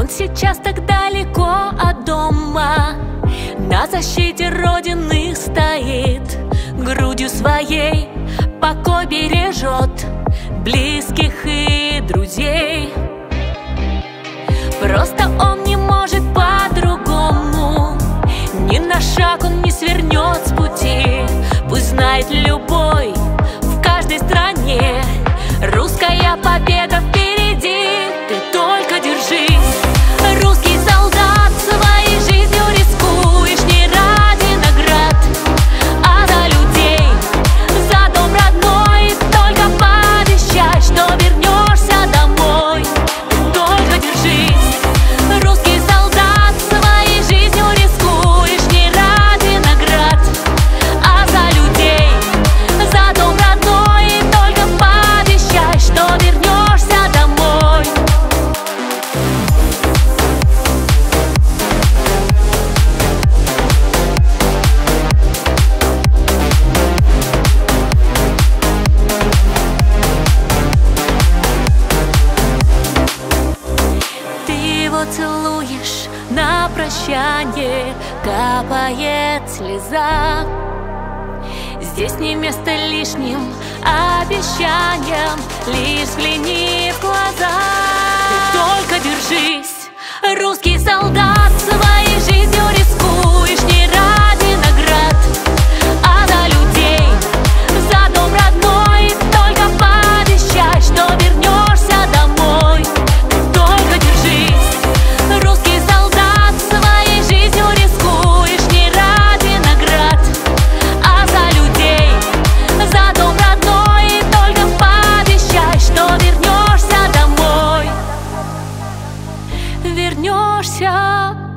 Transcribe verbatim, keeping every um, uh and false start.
Он сейчас так далеко от дома, на защите Родины стоит, грудью своей покой бережет близких и друзей. Просто он не может по-другому, ни на шаг он не свернет с пути. Пусть знает любой в каждой стране, русская победа впереди. Ты только держись, русский солдат, своей жизнью рискуешь не ради наград, а за людей, за дом родной. Только пообещай, что вернешься домой. Ты только держись, русский солдат, своей жизнью рискуешь не ради наград, а за людей, за дом родной. Только пообещай, что вернешься домой. Ты его целуешь на прощание, капает слеза. Здесь не место лишним обещаниям, лишь взгляни в глаза. Ты только держись, русский солдат, своей жизнью рискуешь не ради наград, а за людей, за дом родной. Только пообещай, что вернешься домой. Ты только держись, русский солдат, своей жизнью рискуешь не ради наград, а за людей, за дом родной. Только пообещай, что вернешься домой. Вернешься